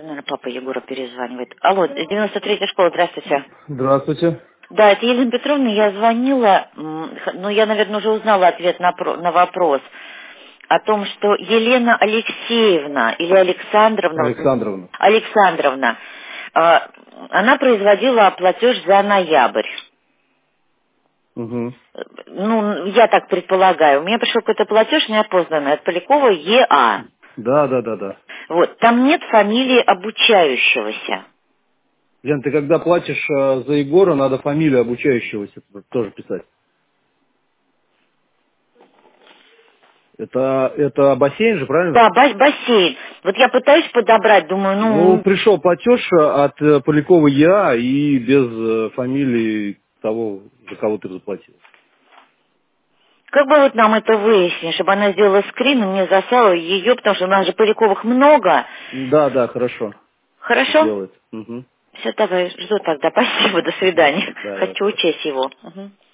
Это, наверное, папа Егора перезванивает. Алло, 93-я школа, здравствуйте. Здравствуйте. Да, это Елена Петровна, я звонила, ну, я, наверное, уже узнала ответ на вопрос о том, что Елена Алексеевна или Александровна. Александровна, она производила платеж за ноябрь. Угу. Ну, я так предполагаю. У меня пришел какой-то платеж неопознанный от Полякова ЕА. Да. Вот, там нет фамилии обучающегося. Лен, ты когда платишь за Егора, надо фамилию обучающегося тоже писать. Это бассейн же, правильно? Да, бассейн. Вот я пытаюсь подобрать, думаю, Ну, ну, пришел платеж от Полякова ЕА и без фамилии того, за кого ты заплатил. как бы вот нам это выяснить, чтобы она сделала скрин и мне заслала ее, потому что у нас же Поляковых много. Да, хорошо. Хорошо? Сделает. Угу. Все, давай, жду тогда. Спасибо, до свидания. Да, Хочу пока. учесть его. Мгм.